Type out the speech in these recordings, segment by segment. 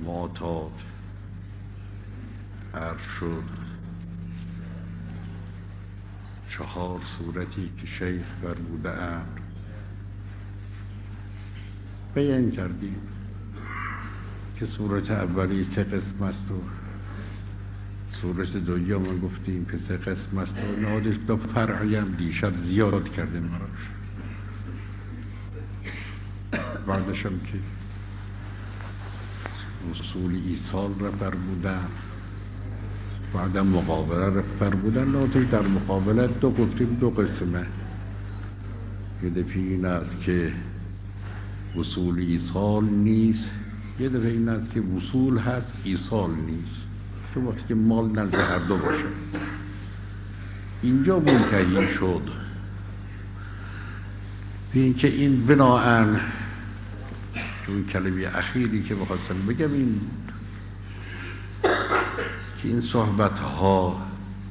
معتاد عرض شد 4 صورتی که شیخ فرموده اند بیان کردیم که صورت اولی 3 قسم است و صورت دوم گفتیم که 3 قسم است و نهادش 2 فرعی هم دیشب زیاد کردیم براش. بعدش هم که اصول ایصال را فرمودن، بعدم مقابله را فرمودن. نهادش در مقابله 2 گفتیم 2 قسمه. یه دفعه این است که وصول ایصال نیست، یه دفعه این است که وصول هست ایصال نیست، که وقتی که مال نزد هر دو باشه. اینجا منتهی شد به اینکه این بناهن که اون کلمه اخیری که بخواستم بگم این بود که این صحبت ها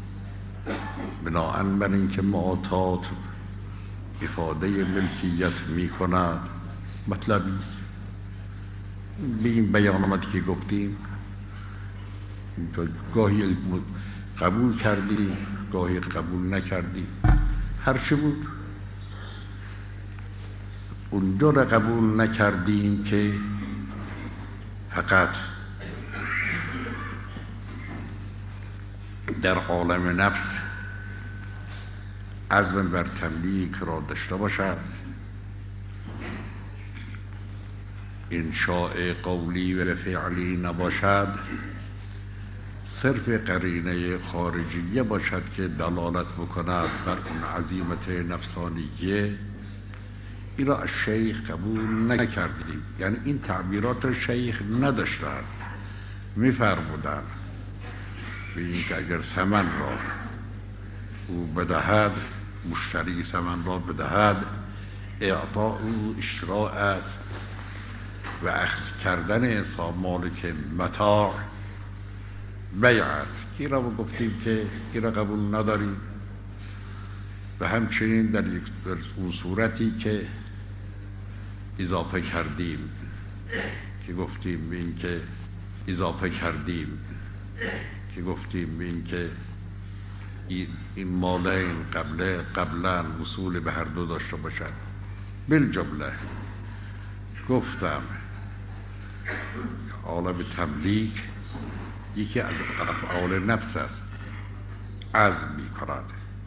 بناهن بر اینکه معتاد افاده ملکیت می کند مطلبی است. به این بیاناتی که گفتیم گاهی قبول کردیم گاهی قبول نکردیم، هر چه بود. اون 2 را قبول نکردیم که فقط در عالم نفس عزم بر تملیک را داشته باشد، انشاء قولی و فعلی نباشد، صرف قرینه خارجیه باشد که دلالت بکند بر اون عزیمت نفسانیه. این را از شیخ قبول نکردیم، یعنی این تعبیرات شیخ نداشتند. می‌فرمودند به این که اگر ثمن را او بدهد، مشتری ثمن را بدهد، اعطاء او اشتراء است و اخذ کردن مالک متاع بیع است. که را گفتیم که این را قبول نداریم. و همچنین در اون صورتی که اضافه کردیم که گفتیم این که اضافه کردیم که گفتیم این که این مالین قبلا وصول به هر دو داشته باشد. بالجمله گفتم عالم تملیک یکی از افعال نفس است. عزم می کند،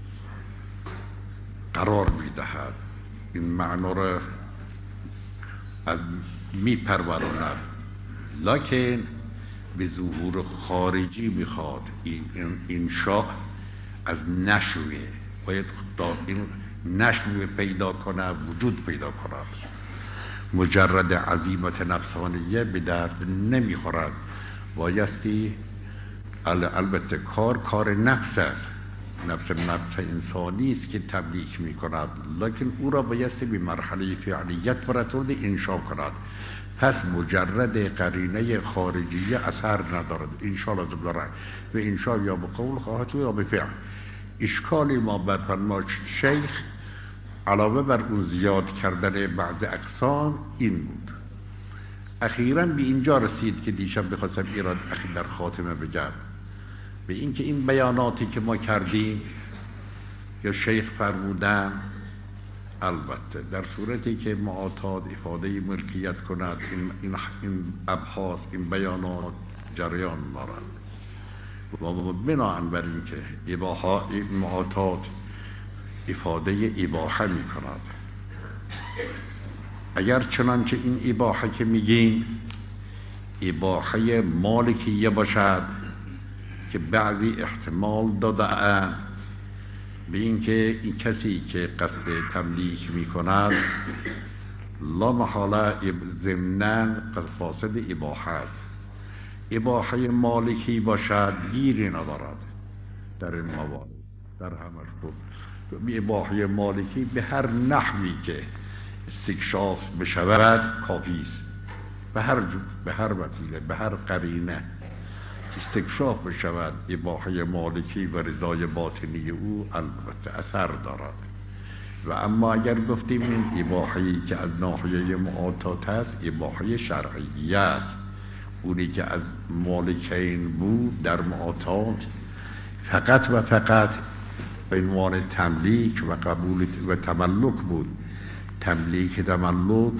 قرار می دهد، این معنا را از می پروراند، لکن به ظهور خارجی می خواد. این انشاء از نشوه باید این نشوه پیدا کنه، وجود پیدا کند. مجرد عزیمت نفسانیه به درد نمی خورد. بایستی البته کار نفس است، نفس انسانی است که تملیک می کند، لکن او را بایستی به مرحله فعلیت برساند، انشاء کند. پس مجرد قرینه خارجیه اثر ندارد. انشاء لازم دارد و انشاء یا به قول خواهد شد یا به فعل. اشکالی ما بر فرمایش شیخ علاوه بر اون زیاد کردن بعض اقسام این بود. اخیراً به اینجا رسید که دیشب بخواستم ایراد در خاتمه بگم، به این که این بیاناتی که ما کردیم یا شیخ فرمودن، البته در صورتی که معتاد افاده ملکیت کند این ابحاث، این بیانات جریان دارند و بناهن بر این که معتاد افاده اباحه می کند. اگر چنانچه این اباحه که میگیم اباحه مالکیه باشد که بعضی احتمال داده به این که این کسی که قصد تملیک می کند لا محاله ضمناً فاسد اباحه است. اباحه مالکی باشد گیری ندارد در این موارد، در همش بود. اباحه مالکی به هر نحوی که استکشاف بشود کافی است، به هر وسیله، به هر قرینه استکشاف بشود اباحه مالکی و رضای باطنی او البته اثر دارد. و اما اگر گفتیم این اباحه‌ای که از ناحیه معتاد است اباحه شرعیه است، اونی که از مالکین بود در معاطات فقط و فقط عنوان تملیک و قبول و تملک بود. تملیک تملک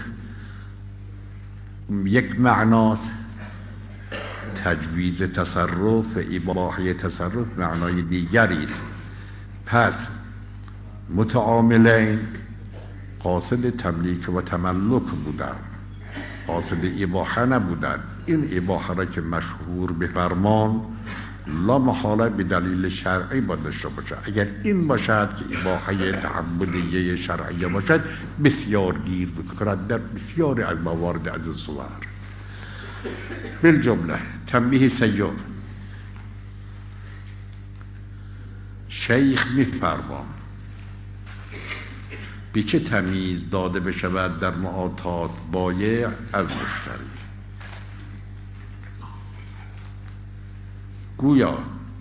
یک معناست، تجویز تصرف و اباحه تصرف معنای دیگری است. پس متعاملین قاصد تملیک و تملک بودن، قاصد اباحه نبودن. این اباحه را که مشهور به فرمان لا محاله به دلیل شرعی باید داشته باشد. اگر این باشد که اباحه تعبدیه شرعیه باشد بسیار گیر بکند در بسیاری از موارد از الصور. بالجمله تنبیه سیوم، شیخ می‌فرماید به چه تمیز داده بشود در معاطات بایع از مشتری. گویا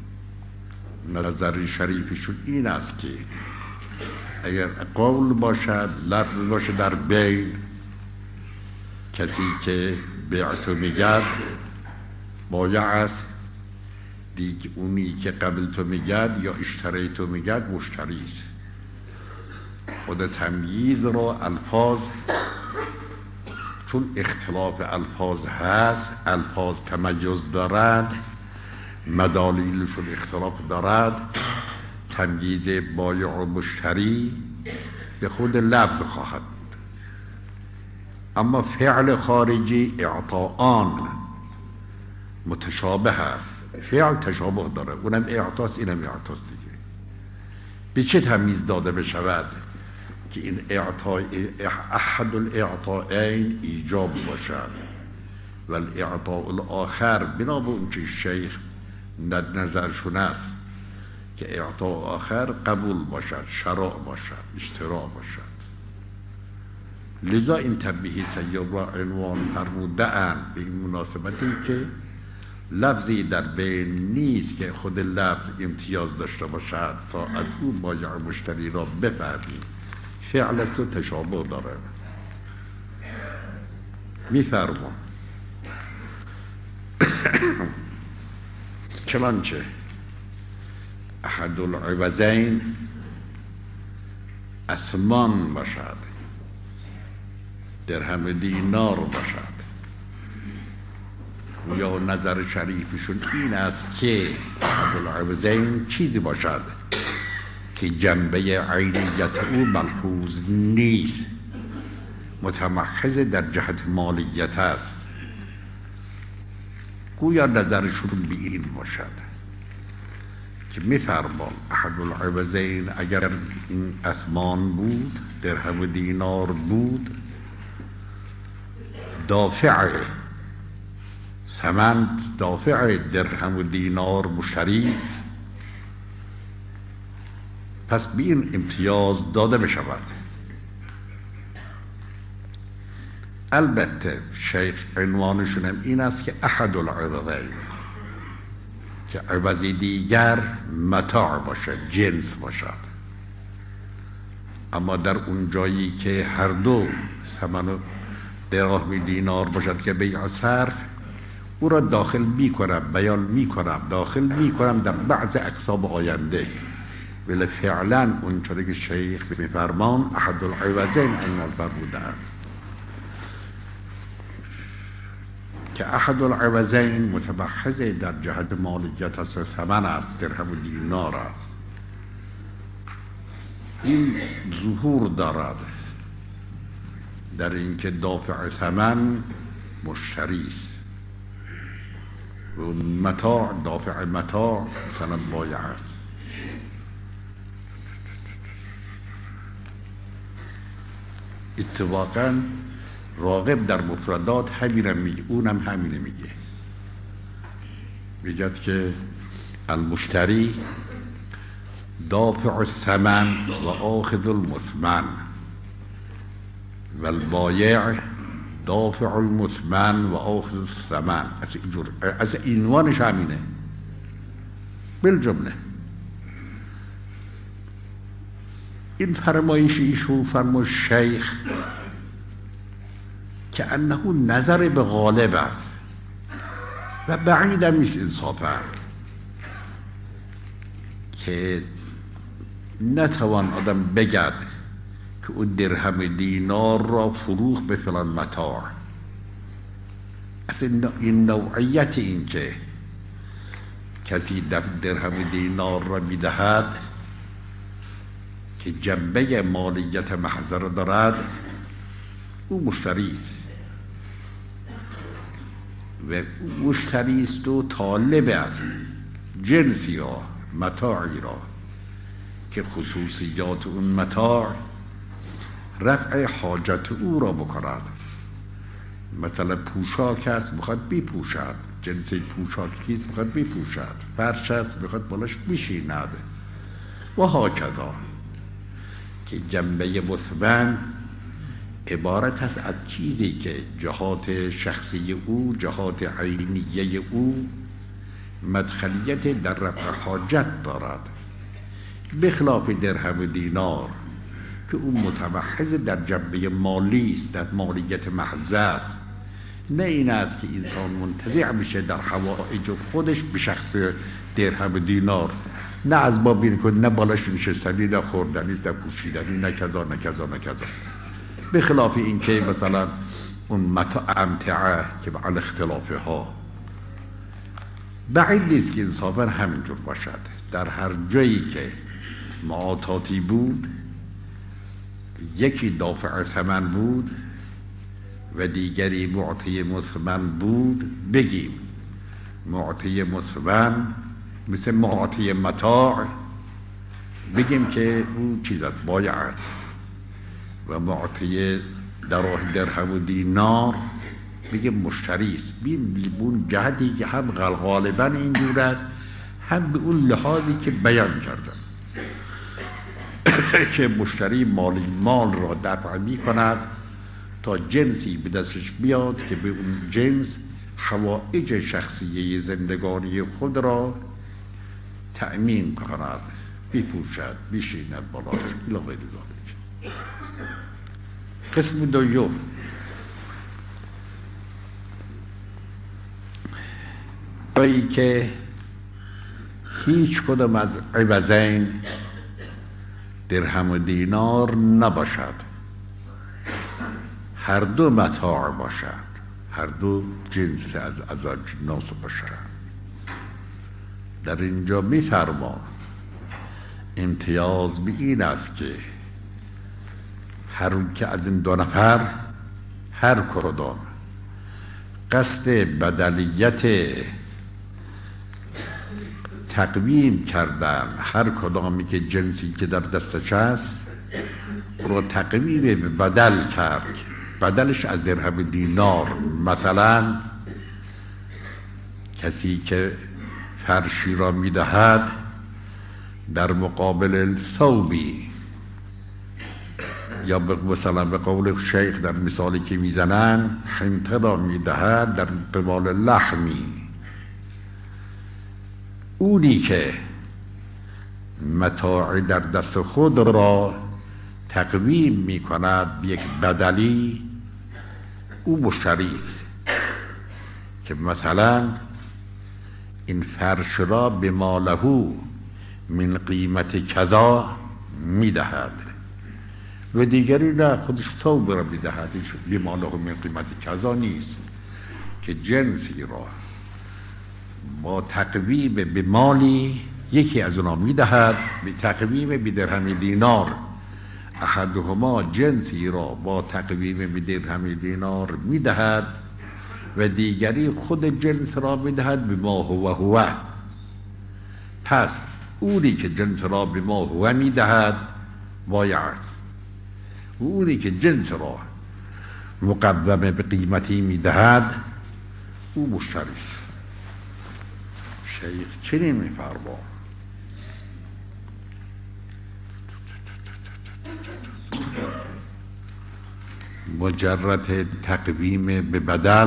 نظر شریفشون این است که اگر قول باشد، لفظ باشد در بیع، کسی که بیعتو میگد بایع است، دیگه اونی که قبل تو میگد یا اشتری تو میگد مشتری است. خود تمییز را الفاظ چون اختلاف الفاظ هست، الفاظ تمیز دارند، مدالیلشون اختلاف دارد، تمییز بایع و مشتری به خود لفظ خواهد بود. اما فعل خارجی اعطاءان متشابه است، فعل تشابه داره، اونم اعطاست اینم اعطاست دیگه. به چه تمیز داده بشود که این اعطاء احد الاعطائین ایجاب باشد و الاعطاء الاخر بنا به اون که شیخ نظرشون است که اعطاء آخر قبول باشد، شراع باشد، اشتراع باشد. لذا این تنبیه سیوم را عنوان فرموده‌اند به این مناسبتی که لفظی در بین نیست که خود لفظ امتیاز داشته باشد تا از او بایع مشتری را بفهمیم. فعل است و تشابه داره. می‌فرماید چنانچه احد العوضین اثمان باشد، درهم دینار باشد. یا نظر شریفشون این است که احد العوضین چیزی باشد که جنبه عینیت او ملحوظ نیست، متمحض در جهت مالیت است. گویا نظرشون به این باشد که می‌فرمان احد العوضین اگر این اثمان بود، درهم و دینار بود، دافع ثمن، دافع درهم و دینار مشتری است، پس به این امتیاز داده بشود. البته شیخ عنوانشون هم این است که احد العوضین، که عوضی دیگر متاع باشد، جنس باشد. اما در اون جایی که هر دو ثمن و درهم دینار باشد که بیع صرف، او را داخل میکنم، بیان میکنم، داخل میکنم در بعض اقسام آینده. ولی فعلا اونطوری که شیخ میفرمان احد العوضین عنوان فرموده‌اند که احد العوضین متمحض در جهت مالکیت است و ثمن است، درهم و دینار است. این ظهور دارد در اینکه دافع ثمن مشتری است و متاع، دافع متاع مثلا بایع است. اتفاقا راغب در مفردات همین میگه، اونم همینه میگه. میگه که المشتری دافع الثمن و آخذ المثمن و البایع دافع المثمن و آخذ الثمن. از عنوانش همینه بالجمله. این فرمایش ایشون، فرمایش شیخ، که انه نظر به غالب است و بعیدم نیست انصافا که نتوان آدم بگد که اون درهم دینار را فروخت به فلان متاع. اصلا این نوعیت این که کسی درهم دینار را میدهد که جنبه مالیت محض را دارد، او مشتری است و او مشتری است و طالب است جنسی را، متاعی را که خصوصیات اون متاع رفع حاجت او را بکند. مثلا پوشاک است میخواد بپوشد، جنس پوشاکی است میخواد بپوشد، فرش است میخواد بالاش بشیند و هاکذا، که جنبه مثمن عبارت است از چیزی که جهات شخصی او، جهات عینیه او مدخلیت در رفع حاجت دارد، بخلاف درهم دینار که اون متمحض در جنبه مالی است، در مالیت محض است. نه این است که انسان منتفع میشه در حوائج خودش به شخص درهم دینار، نه از باب این کنه، نه بالاش نشستنی، نه خوردنی، نه پوشیدنی، نه کذا نه کذا نه کذا، بخلاف این که مثلا اون امتعه که علی اختلافه ها. بعید نیست که انصافا همینجور باشد. در هر جایی که معاطاتی بود، یکی دافع ثمن بود و دیگری معطی مثمن بود، بگیم معطی مثمن مثل معطی متاع بگیم که او چیز است، بایع است، و معطی درهم و دینار بگیم مشتری است. بون جهتی که هم غالبا اینجور است، هم به اون لحاظی که بیان کردم که مشتری مال را دفع می کند تا جنسی به دستش بیاد که به اون جنس حوائج شخصیه زندگانی خود را تأمین کند، بپوشد، بشیند بالاش الی غیر ذالک. قسم دوم، بایی که هیچ کدام از عوضین درهم و دینار نباشد، هر دو متاع باشد، هر دو جنس از اجناس باشد. در اینجا می‌فرما امتیاز به این است که هر که از این دو نفر هر کدام قصد بدلیت تقویم کردن، هر کدامی که جنسی که در دستش هست رو تقویم به بدل کرد، بدلش از درهم دینار. مثلا کسی که فرشی را میدهد در مقابل ثوبی، یا مثلا به قول شیخ در مثالی که میزنن حنطه را میدهد در قبال لحمی، اونی که متاع در دست خود را تقویم می کند به یک بدلی، او مشتری است که مثلا این فرش را به مالهو من قیمت کذا می دهد و دیگری نه، خودش ثوب را می دهد، به مالهو من قیمت کذا نیست، که جنسی را با تقویم به مالی یکی از اونا میدهد به تقویم به درهم دینار، احدهما جنسی را با تقویم به درهم دینار میدهد و دیگری خود جنس را میدهد به ما هو. پس اونی که جنس را به ما هو میدهد بایع است، و اونی که جنس را مقوم به قیمتی میدهد او مشتری است. شیخ چنین می‌فرما مجرد تقویم به بدل،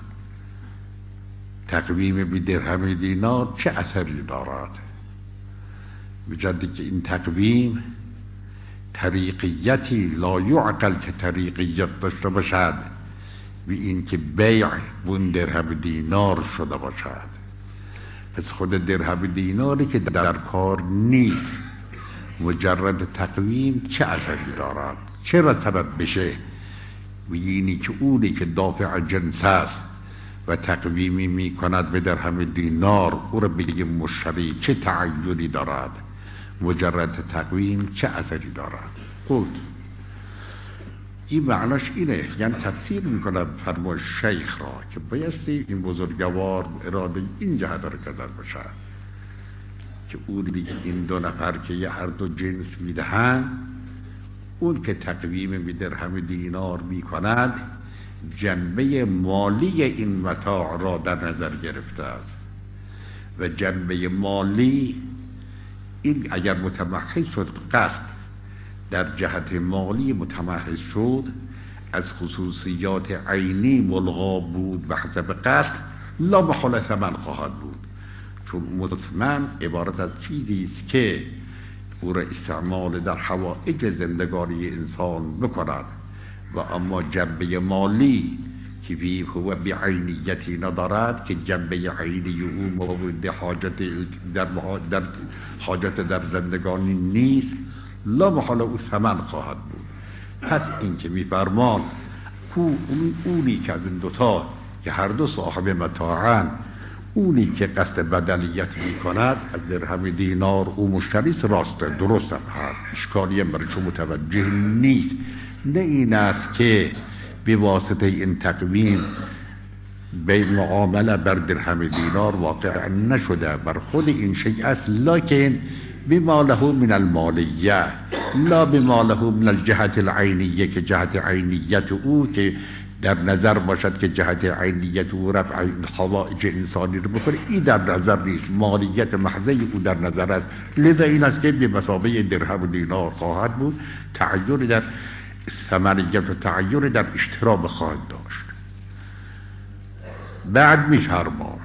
تقویم به درهم دینار چه اثری دارد؟ بجدی که این تقویم طریقیتی لا یعقل که طریقیت داشته باشد، و این که بیع اون درهم دینار شده باشد. پس خود درهم دیناری که در کار نیست، مجرد تقویم چه اثری دارد؟ چرا سبب بشه؟ و اینی که اونی که دافع جنس است و تقویمی می کند به درهم دینار، او را بگه مشتری چه تعیری دارد؟ مجرد تقویم چه اثری دارد؟ قلت این معناش اینه، یعنی تفسیر میکنم فرمای شیخ را که بایستی این بزرگوار اراده این جهت را کردن باشد که اونی که این دو نفر که یه هر دو جنس میدهند، اون که تقویم به درهم دینار میکند جنبه مالی این متاع را در نظر گرفته است و جنبه مالی این اگر متمحض شد، قصد در جهت مالی متمحض شد، از خصوصیات عینی ملغا بود و حسب قصد لا محال ثمن خواهد بود، چون مطمئن عبارت از چیزی است که او را استعمال در حوائج زندگانی انسان بکند و اما جنبه مالی که فیه هو بعینیتی ندارد که جنبه عینی او مورد حاجت در زندگانی نیست، لا محال او ثمن خواهد بود. پس این که میفرمان اونی که از این دوتا که هر دو صاحب متاعن، اونی که قصد بدلیت میکند از درهم دینار او مشتریست، راسته، درست هم هست، اشکالی هم برای شما متوجه نیست. نه این است که به واسطه این تقویم به معامله بر درهم دینار واقع نشده، بر خود این شیء است، لکن بما له من المالیه لا بما له من الجهت العینیه، که جهت عینیت او که در نظر باشد که جهت عینیت او رفع حوائج انسانی رو بکنه، این در نظر نیست، مالیت محضه او در نظر است. لذا این است که به مثابه درهم دینار خواهد بود، تعیر در ثمنیت و تعیر در اشتراب خواهد داشت. بعد می‌فرماید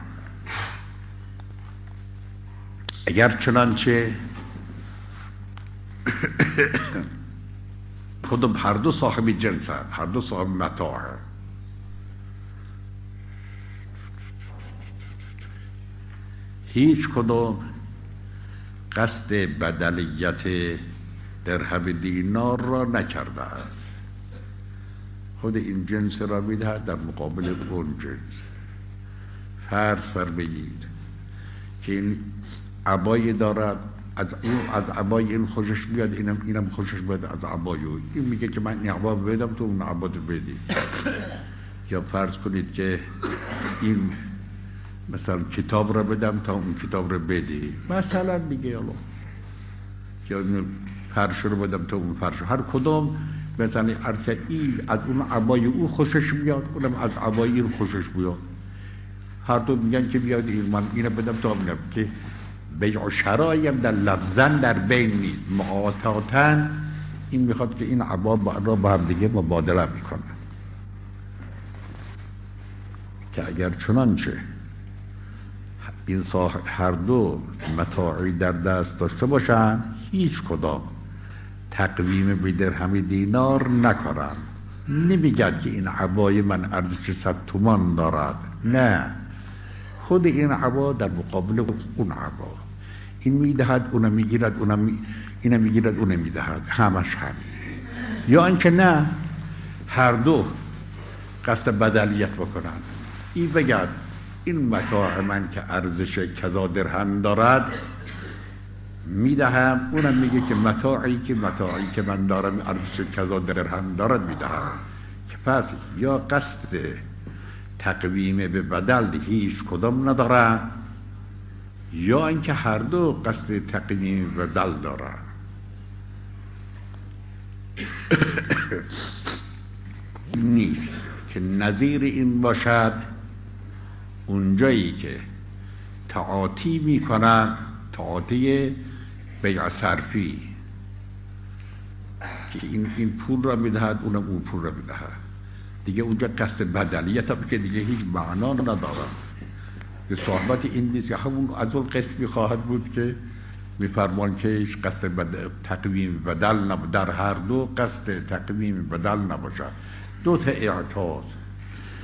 اگر چنانچه خودم هر دو صاحب جنس هم، هر دو صاحب متاع هم، هیچ کدوم قصد بدلیت درهم دینار را نکرده است، خود این جنس را میدهد در مقابل اون جنس. فرض فرمایید که این عبایی دارد، از عبای این خوشش بیاد، اینم خوشش بیاد از عبای این میگه که من این عبا بدم تو اون عبا رو بدی. یا فرض کنید که این مثلا کتاب را بدم تا اون کتاب را بدی مثلا دیگه، یا فرش رو بدم تا اون فرش. هر کدام مثلا این از اون عبای او خوشش بیاد، اونم از عبای این خوشش بیاد، هر دو میگن که بیاد من اینو بدم تا اونم، که بیع و شرایی هم در لفظن در بین نیست، معاطاتن این میخواد که این عبا را با هم دیگه مبادله میکنن، که اگر چنانچه این هر دو متاعی در دست داشته باشن، هیچ کدام تقویم به درهم دینار نکنن. نمیگن که این عبای من ارزش 100 تومان دارد، نه، خود این عبا در مقابل اون عبا این میدهد، اونم میگیرد، اینم میگیرد، اونم میدهد، همش همین. یا اینکه نه، هر دو قصد بدلیت بکنن، این بگد این متاع من که ارزش کذا درهم دارد میدهم، اونم میگه که متاعی که من دارم ارزش کذا درهم دارد میدهم. که پس یا قصد تقویم به بدل هیچ کدام ندارن، یا اینکه هر دو قصد تقویم به بدل دارن. نیست که نظیر این باشد اونجایی که تعاطی میکنن، تعاطی بیع صرفی، که این پول را میدهد اونم اون پول را میدهد، دیگه اونجا قصد بدلیت هم که دیگه هیچ معنا ندارد. که صحبت این نیست که همون از اون قسمی خواهد بود که میفرمان که هیچ قصد تقویم بدل در هر دو قصد تقویم بدل نباشد. دو تا اعتراض،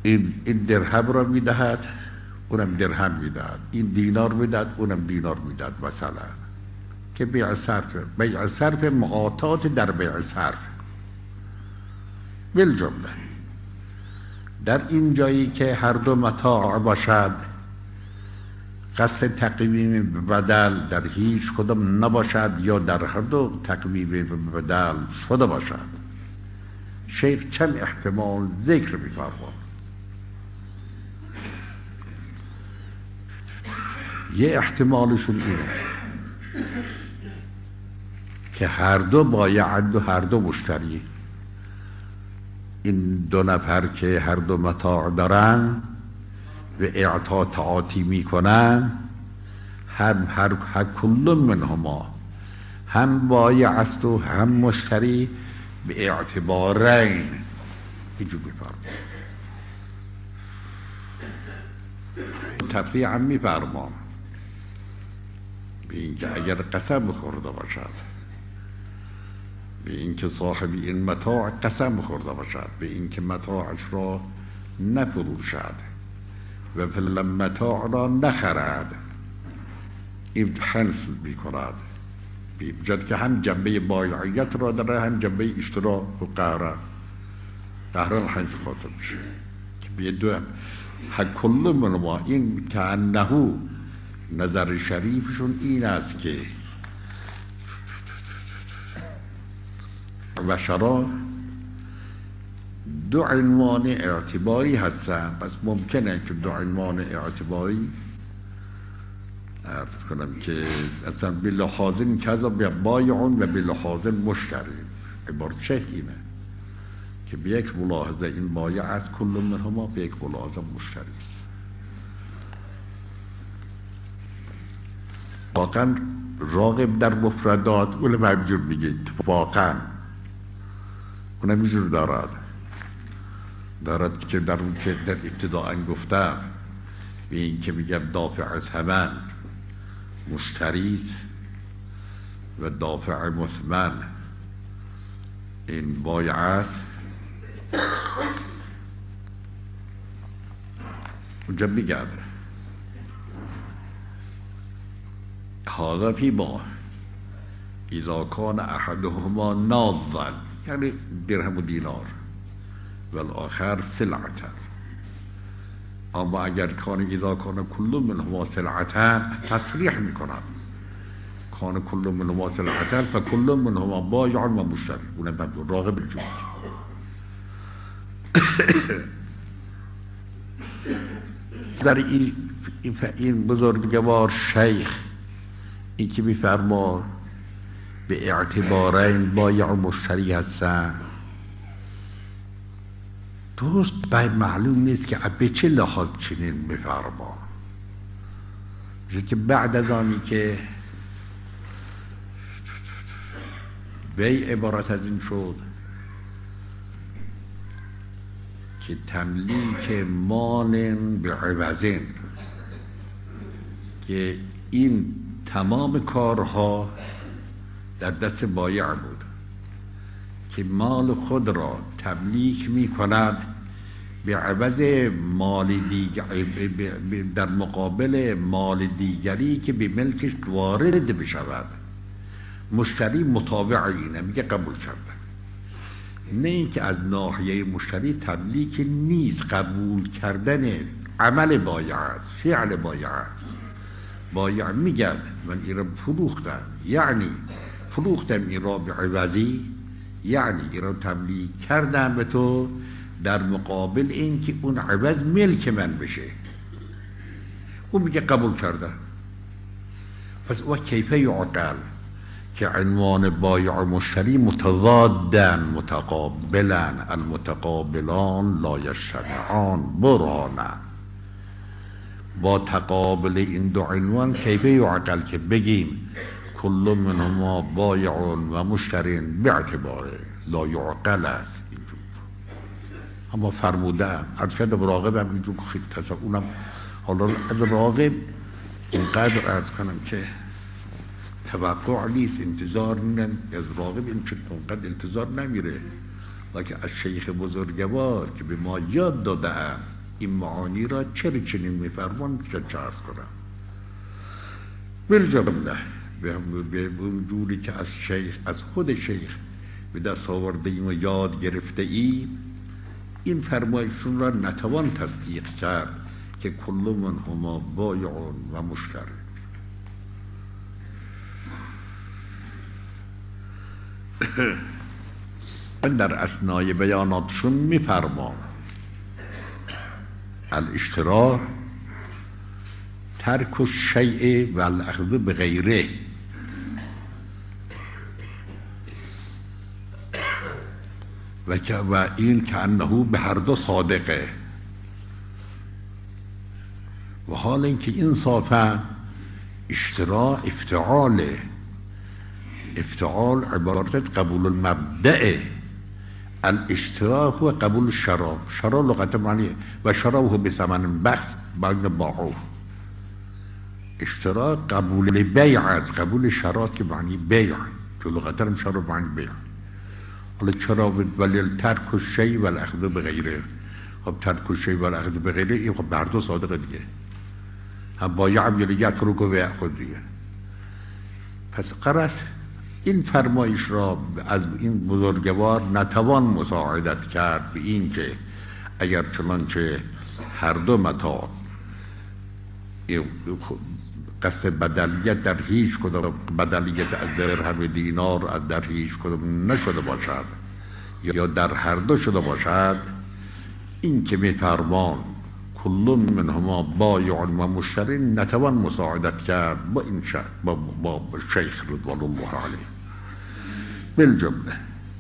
این درهم را میدهد، اونم درهم میدهد، این دینار میدهد، اونم دینار میدهد مثلا، که بیع صرف معاطات در بیع صرف. بالجمله در این جایی که هر دو متاع باشد، قصد تقویم بدل در هیچ کدام نباشد یا در هر دو تقویم بدل شده باشد، شیخ چند احتمال ذکر می‌فرماید. یه احتمالشون اینه که هر دو بایعند و هر دو مشتری، این دو نفر که هر دو متاع دارن و اعطا تعاطی میکنن، هر کل منهما هم بایع است و هم مشتری به اعتبارین. اینجور میفرمان تفریع هم میفرمان به اینکه اگر قسم خورده باشد، به اینکه صاحب این متاع قسم خورده باشد به اینکه متاعش را نفروشد و فعلا متاع را نخرد، این حنس میکند، جد که هم جنبه بایعیت را داره، هم جنبه اشترا و قهران حنس خاصه میشه که به دو حق کل من ما. این که انهو نظر شریفشون این است که و شرا دو عنوان اعتباری هستن، پس ممکنه که دو عنوان اعتباری عرض کنم که اصلا بلحاظن کذا بایعون و بلحاظن مشتری. عبارت شیخ اینه که به یک ملاحظه این بایع از کل منهما، به یک ملاحظه مشتری است. واقعا راغب در مفردات اونم همینجور میگه، واقعا اونم اینجور دارد که در اون که در ابتداء گفتم به این که میگم دافع ثمن مشتری است و دافع مثمن این بایع است. اونجا میگرد هذا فی ما اذا کان احدهما ناظا، یعنی درهم و دینار و الاخر سلعتا، اما اگر کان اذا کان کل منهما سلعتا تصریح میکنند، کان کل منهما سلعتا فکل منهما بایع و مشتری. اونم ممنون راغب الجمع. در این بزرگوار شیخ این که میفرما به اعتبارین بایع و مشتری هستن، درست باید معلوم نیست که به چه لحاظ چنین میفرما، که بعد از آنی که بیع عبارت از این شد که تملیک مال به عوضین، که این تمام کارها در دست بایع بود که مال خود را تملیک می کند به عوض مال دیگر، در مقابل مال دیگری که به ملکش وارد بشود. مشتری متابع اینه، میگه قبول کردن. نه اینکه از ناحیه مشتری تملیک نیست، قبول کردن عمل بایع است، فعل بایع است. بایع میگه من این را فروختم، یعنی فروختم این را به عوضی، یعنی این را تملیک کردم به تو در مقابل این که اون عوض ملک من بشه. اون میگه قبول کرده. پس او کیفه یعقل که عنوان بایع و مشتری متضادن متقابلن، المتقابلان لا یجتمعان برانا. با تقابل این دو عنوان کیفه یعقل که بگیم کل منهما بایع و مشترین به اعتباره لا یعقل است اینجور. اما فرمودم از کدم راغبم اینجور خیلی تصف اونم حالا از راغب اینقدر عرض کنم که توقع نیست، انتظار از راغب این اونقدر انتظار نمیره، لیکن از شیخ بزرگوار که به ما یاد دادن این معانی را چرا چنین میفرمان که چه عرض کنم. بالجمله به اون جوری که از خود شیخ به دست آورده ایم و یاد گرفته ایم، این فرمایشون را نتوان تصدیق کرد که کل منهما بایع و مشتری. در اثنای بیاناتشون میفرمان الاشترا ترک الشیء و الاخذ بغیره، و این که انه به هر دو صادقه، و حال اینکه انصافا اشترا افتعاله، افتعال عبارت قبول المبدأ، الاشترا هو قبول الشراب، شراب لغت معنی و شرابه بثمن بخس بین باعوه. اشترا قبول بیع از قبول شراب که معنی بیع، که لغت هم شراب معنی بیع. حالا چرا ولی ترک الشیء و الاخذ بغیره، خب ترک الشیء و الاخذ بغیره این خب بر دو صادقه دیگه، هم بایع هم یعنی یترک و یأخذ دیگه. پس قرص این فرمایش را از این بزرگوار نتوان مساعدت کرد به این که اگر چنانچه هر دو متاع قصد بدلیت در هیچ کدام، بدلیت از درهم دینار در هیچ کدام نشده باشد یا در هر دو شده باشد، این که میفرمان کل منهما بایع و مشتری نتوان مساعدت کرد با این با شیخ رضوان الله علیه. بالجمله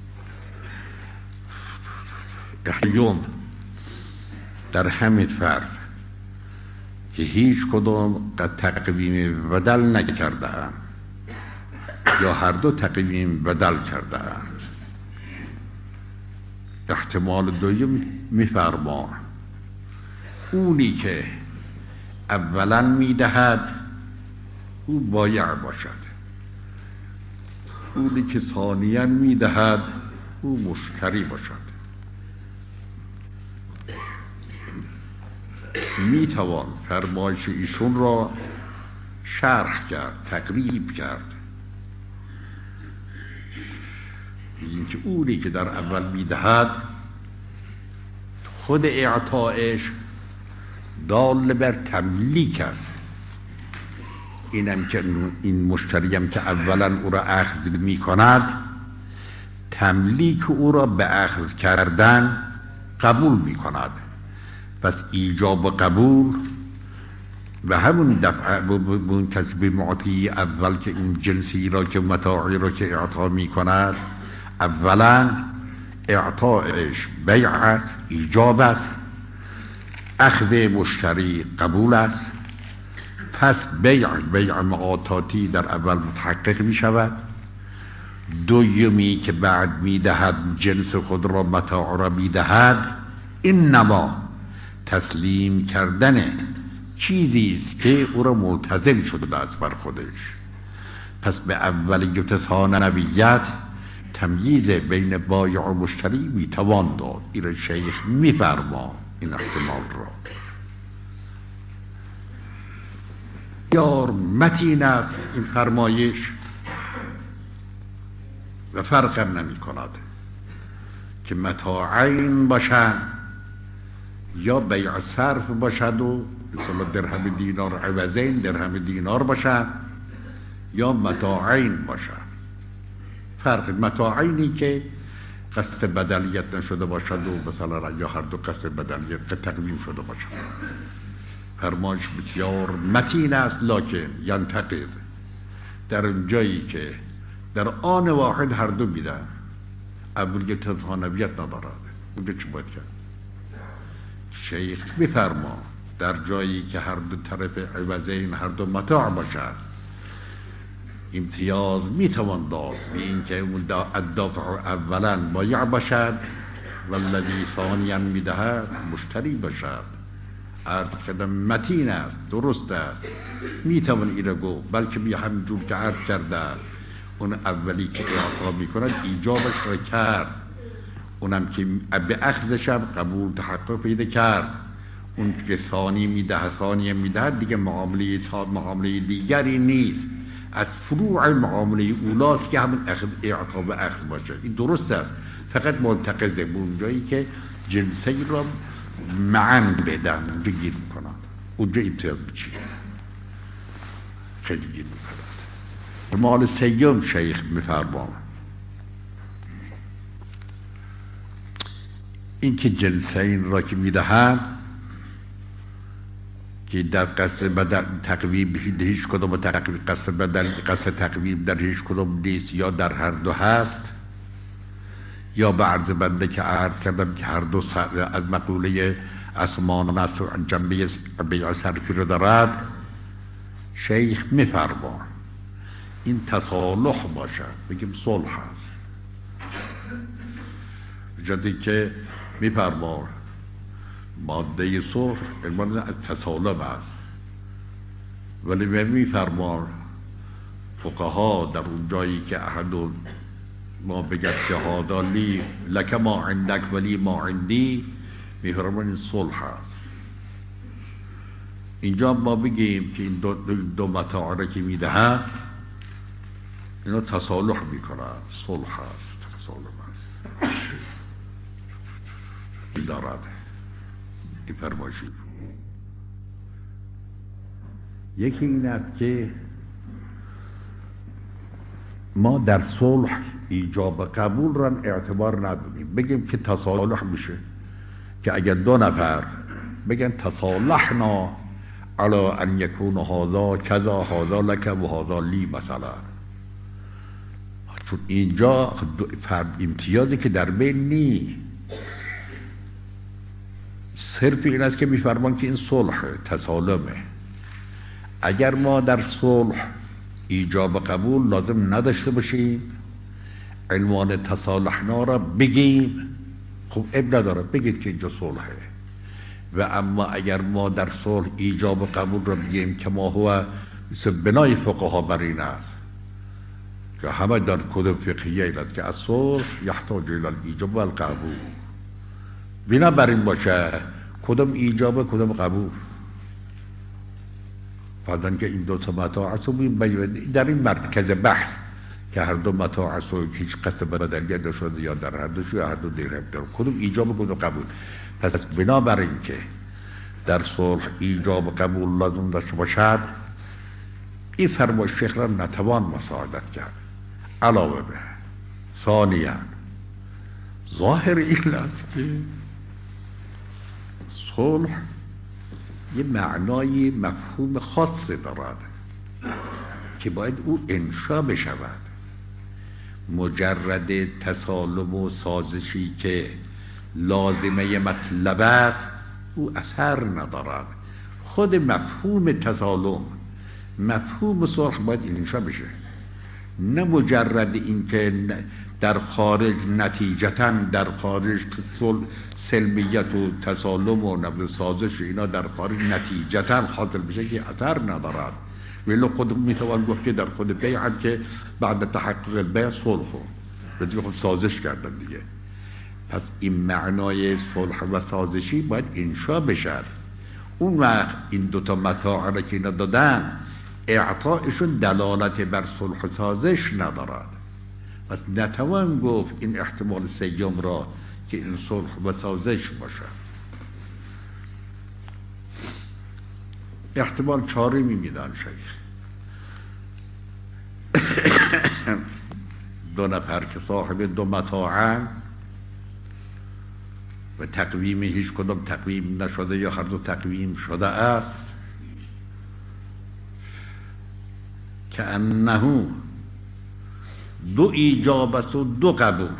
احیون در همین فرض که هیچ کدام تقویم بدل نکرده اند یا هر دو تقویم بدل کرده اند، احتمال دوم میفرمان اونی که اولا میدهد او بایع باشد، اونی که ثانیا میدهد او مشتری باشد. میتوان فرمایش ایشون را شرح کرد، تقریب کرد، اینکه اونی که در اول میدهد خود اعطایش دال بر تملیک است، اینم که این مشتری هم که اولا او را اخذ می کند، تملیک او را به اخذ کردن قبول می کند. پس ایجاب و قبول و همون دفعه اون کسی به معطی اول که این جنسی را که متاعی را که اعطا می کند، اولا اعطایش بیع است، ایجاب است، اخذ مشتری قبول است. پس بیع معاطاتی در اول متحقق می شود. دومی که بعد می دهد جنس خود را متاع را می دهد، انما تسلیم کردن چیزی است که او را ملتزم شده است بر خودش. پس به اولیت ثانویت تمییز بین بایع و مشتری می توان داد. این را شیخ می فرما این احتمال را. یار متین است این فرمایش و فرقم نمی کند که متاعین باشند یا بیع صرف باشد و مثلا درهم دینار عوضین درهم دینار باشد یا متاعین باشد. فرق متاعینی که قصد بدلیت نشده باشد و مثلا یا هر دو قصد بدلیت تقویم شده باشد. فرمایش بسیار متین است، لکن ینتقد در اون جایی که در آن واحد هر دو میدن، اولیت ثانویت ندارد، اونجا چی باید کرد؟ شیخ میفرما در جایی که هر دو طرف عوضین هر دو متاع باشد، امتیاز میتوان داد به این که اون الدافع اولا بایع باشد و الذی ثانیا میدهد مشتری باشد. عرض کردم متین است، درست است، میتوان این رو گفت، بلکه بیا همینجور که عرض کردن اون اولی که اعطا میکند ایجابش را کرد، اونم که به اخذش هم قبول تحقق پیدا کرد، اون که ثانیه میدهد دیگه معامله دیگری نیست، از فروع معامله اولاست که همون اعطا و اخذ باشه. این درست است، فقط منتقضه به اونجایی که جنسه را معاً بدن اونجا گیر میکنن، اونجا امتیاز بچید خیلی گیر میکنند. مال سیوم شیخ میفرمان این که جنسین را که میدهند که در قصد بدل تقویم هیچ کدوم قصد تقویم در هیچ کدوم نیست یا در هر دو هست، یا به عرض بنده که عرض کردم که هر دو از مقوله اسمان و جنبه بیع صرفی رو دارد. شیخ میفرما این تصالح باشد، بگیم صلح هست، جدی که میفرما ماده صلح علمان از تصالح است، ولی میفرما فقها در اون جایی که احد ما بگد که هادا لی لک ما عندک ولی ما عندی، میفرمان این صلح است. اینجا ما بگیم که این دو متاع را که میدهند اینا تصالح میکنند، صلح است، تصالح است دارد. این فرمایشی یکی این است که ما در صلح ایجاب قبول را اعتبار ندونیم، بگیم که تصالح میشه که اگر دو نفر بگن تصالحنا علی ان یکون هذا کذا هذا لک و هذا لی مثلا، چون اینجا امتیازی که در بین نی، صرف این است که میفرمان که این صلح تسالمه. اگر ما در صلح ایجاب قبول لازم نداشته باشیم، عنوان تصالحنا را بگیم، خب اب نداره بگید که اینجا صلحه. و اما اگر ما در صلح ایجاب قبول را بگیم که ما هو مثل بنای فقها بر این است که همه در کتب فقهیه این است که از صلح یحتاج الی الایجاب و القبول، بنا بر این باشه کدام ایجاب کدام قبول، بعدن که این دو تا متاع است در این مرکز بحث که هر دو متاع است و هیچ قصد بدلیت نشده یا در هر دوش یا هر دو دیگر در کدام ایجاب کدام قبول. پس بنا بر این که در صلح ایجاب قبول لازم داشته باشد، این فرمایش شیخ را نتوان مساعدت کرد. علاوه به ثانیاً ظاهر این است که صلح یه معنای مفهوم خاصی دارد که باید او انشا بشود. مجرد تسالم و سازشی که لازمه مطلب است او اثر ندارد. خود مفهوم تسالم، مفهوم صلح باید انشا بشه، نه مجرد این که در خارج نتیجتاً در خارج سلمیت و تسالم و نبض سازش اینا در خارج نتیجتاً حاصل بشه که اثر ندارد. ولی خود میتوان گفت که در خود بیع هم که بعد تحقق البیع صلح رو خود سازش کردن دیگه. پس این معنای صلح و سازشی باید انشا بشد. اون وقت این دوتا متاع را که اینا دادن اعطایشون دلالت بر صلح و سازش ندارد. پس نتوان گفت این احتمال سیوم را که این صلح و سازش باشد. احتمال چهارمی میدن شیخ. دو نفر که صاحب دو متاعن و تقویم هیچ کدام تقویم نشده یا هر دو تقویم شده است، که انه دو ایجاب است و دو قبول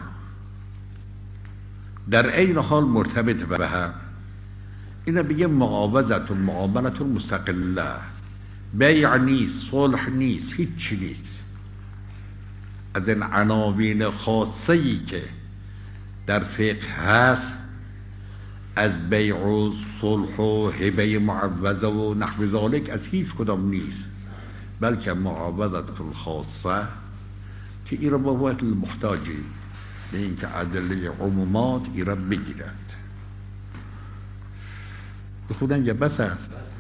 در عین حال مرتبط به هم. اینا بگه معاوضت و معاملت مستقله، بیع نیست، صلح نیست، هیچی نیست. از این عناوین خاصه‌ای که در فقه هست، از بیع و صلح و هبه معوضه و نحو ذالک از هیچ کدام نیست، بلکه معاوضت الخاصه که این را با وقت المحتاجی به این که ادله عمومات این را بگیرد. بخونم یا بس است؟